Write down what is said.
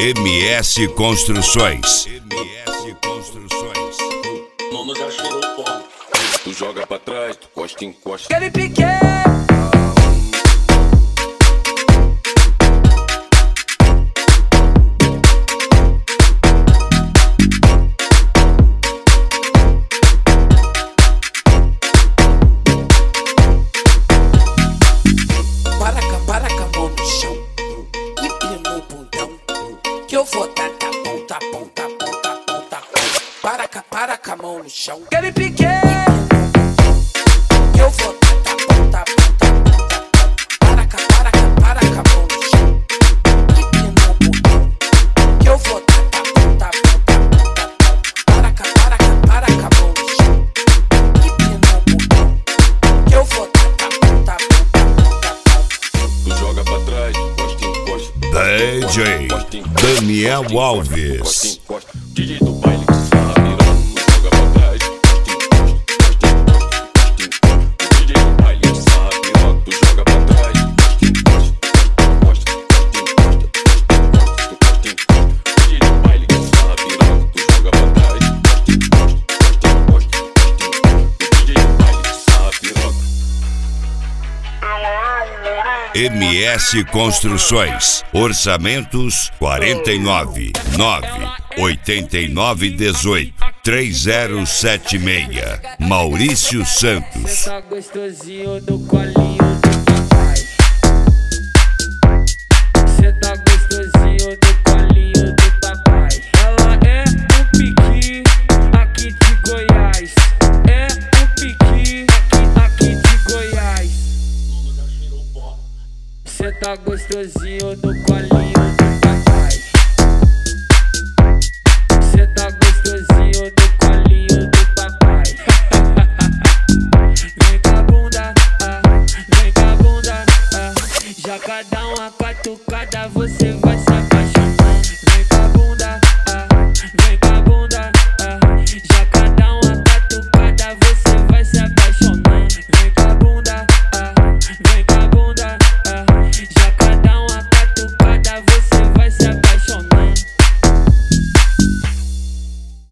MS Construções. Mano já cheirou o pó. Tu joga pra trás, tu costa, encosta. Aquele pique. Para com a mão no chão e pino no bundão, que eu vou dar ponta. Para com a mão no chão. Aquele pique. Eu vou dar ponta. Para com a mão no chão e pino no bundão, que eu vou dar ponta. Para com a mão no chão e pino no bundão, que eu vou dar ponta. Tu joga pra trás, costa, encosta. DJ Daniel Alves. DJ do baile que sarra piranha. Tu joga pra trás, costa, encosta. DJ do baile que sarra piranha. Tu joga pra trás, costa, encosta. DJ do baile que sarra piranha. Tu joga pra trás, costa, DJ do baile que sarra piranha. MS Construções. Orçamentos 49 9 89 18 3076. Maurício Santos. Tá gostosinho do colinho.